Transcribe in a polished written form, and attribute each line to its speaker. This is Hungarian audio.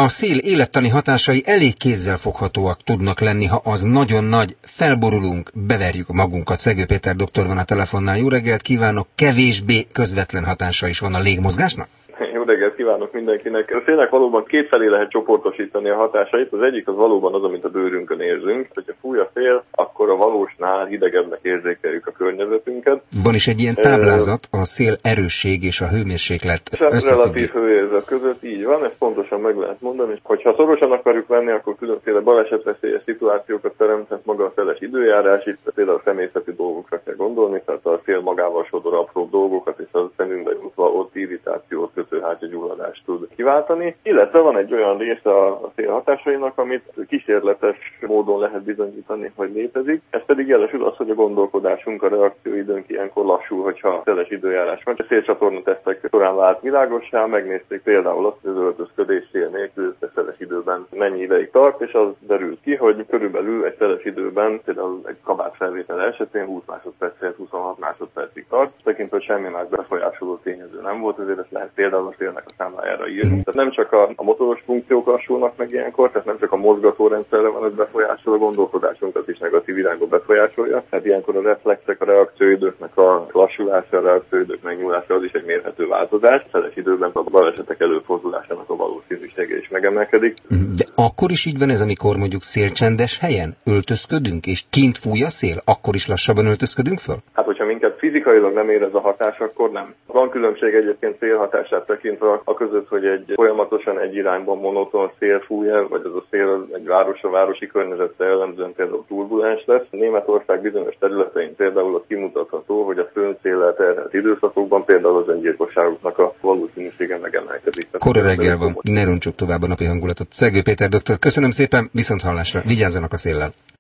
Speaker 1: A szél élettani hatásai elég kézzelfoghatóak tudnak lenni, ha az nagyon nagy, felborulunk, beverjük magunkat. Szegő Péter doktor van a telefonnál. Jó reggelt kívánok! Kevésbé közvetlen hatása is van a légmozgásnak?
Speaker 2: Jó reggelt kívánok mindenkinek. A szélnek valóban kétfelé lehet csoportosítani a hatásait. Az egyik az valóban az, amit a bőrünkön érzünk. Hogyha fúj a szél, akkor a valósnál hidegebbnek érzékeljük a környezetünket.
Speaker 1: Van is egy ilyen táblázat, a szél erősség és a hőmérséklet
Speaker 2: relatív hőérzet között, így van, ezt pontosan meg lehet mondani. Hogyha szorosan akarjuk venni, akkor különféle balesetveszélyes szituációkat teremthet maga a szeles időjárás. Itt például a személyzeti dolgokra kell gondolni, tehát a szél magával sodor apró dolgokat, és a szemünkbe jutva ott irritációt, gyulladást tud kiváltani. Illetve van egy olyan része a szél hatásainak, amit kísérletes módon lehet bizonyítani, hogy létezik. Ez pedig jelesül az, hogy a gondolkodásunk, a reakcióidőnk ilyenkor lassul, hogyha szeles időjárás van. A szélcsatorna tesztek során vált világossá, megnézték például azt, hogy az öltözködés szél nélkül szeles időben mennyi ideig tart, és az derült ki, hogy körülbelül egy szeles időben, például egy kabát felvétel esetén 20 másodpercet, 26 másodpercig tart, tekintve, hogy semmi más befolyásoló tényező nem volt, ezért ezt lehet például a szélnek a számlájára írni. Tehát nem csak a motoros funkciók lassulnak meg ilyenkor, tehát nem csak a mozgatórendszerre van ez befolyásol, a gondolkodásunkat is negatív irányba befolyásolja. Tehát ilyenkor a reflexek, a reakcióidőknek a lassulása, a reakcióidők megnyúlása az is egy mérhető változás. Szeles időben a balesetek előfordulásának a valószínűsége is megemelkedik.
Speaker 1: De akkor is így van ez, amikor mondjuk szélcsendes helyen öltözködünk, és kint fúj a szél, akkor is lassabban öltözködünk föl?
Speaker 2: Hát, hogyha minket fizikailag nem ér ez a hatás, akkor nem. Van különbség egyébként szélhatását tekintve a között, hogy egy folyamatosan egy irányban monoton szél fúj el, vagy az a szél egy városra, városi környezetre jellemzően például turbulens lesz. Németország bizonyos területein például az kimutatható, hogy a főnszéllel terhelt időszakokban például az öngyilkosságoknak a valószínűsége megemelkedik.
Speaker 1: Kora reggel van, ne roncsuk tovább a napi hangulatot. Szegő Péter doktor, köszönöm szépen, viszonthallásra, vigyázzanak a széllel!